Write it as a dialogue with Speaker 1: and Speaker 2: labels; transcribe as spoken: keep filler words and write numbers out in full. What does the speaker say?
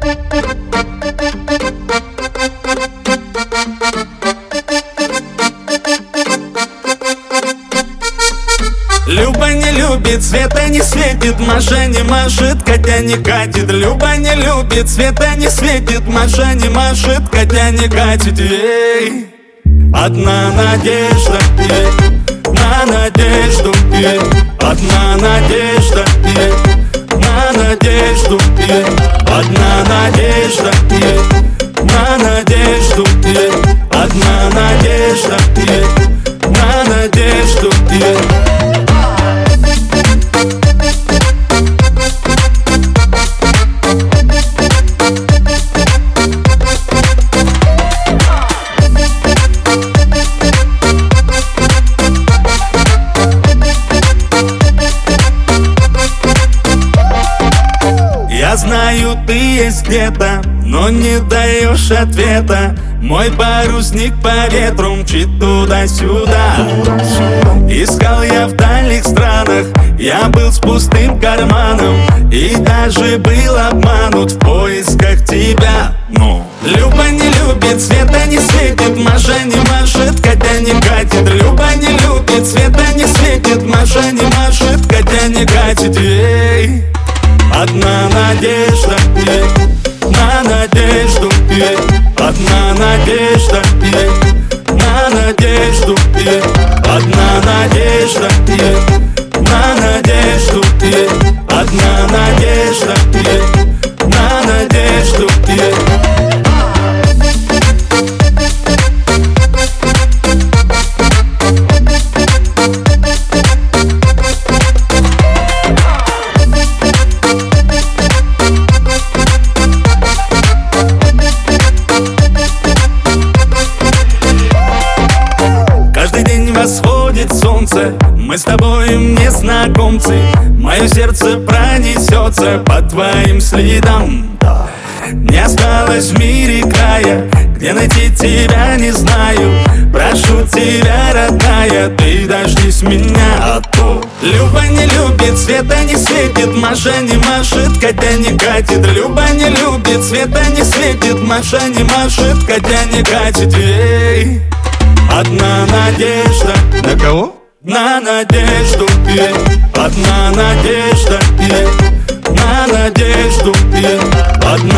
Speaker 1: Люба не любит, света не светит, Маша не машет, Катя не катит. Люба не любит, света не светит, Маша не машет, Катя не катит. Ей, одна надежда, ей, на надежду, ей, одна надежда, ей, на надежду, ей, одна надежда, ей, на надежду, ей, одна надежда, ей, на надежду, ей. Я знаю, ты есть где-то, но не даешь ответа. Мой парусник по ветру мчит туда-сюда. Искал я в дальних странах, я был с пустым карманом и даже был обманут в поисках тебя. Но Люба не любит, света не светит, Маша не машет, Катя не катит. Люба не любит, света не светит, Маша не машет, Катя не катит. Ей, одна надежда, ей, на надежду, ей, одна надежда, ей, на надежду, ей, одна надежда, ей, на надежду, ей, одна надежда, ей, на надежду, ей. Восходит солнце, мы с тобой незнакомцы. Мое сердце пронесется по твоим следам. Не осталось в мире края, где найти тебя не знаю. Прошу тебя, родная, ты дождись меня, а то Люба не любит, света не светит, Маша не машет, Катя не катит. Люба не любит, света не светит, Маша не машет, Катя не катит. Ей, одна надежда.
Speaker 2: На кого?
Speaker 1: На надежду, ей, одна надежда, ей, на надежду, ей, одна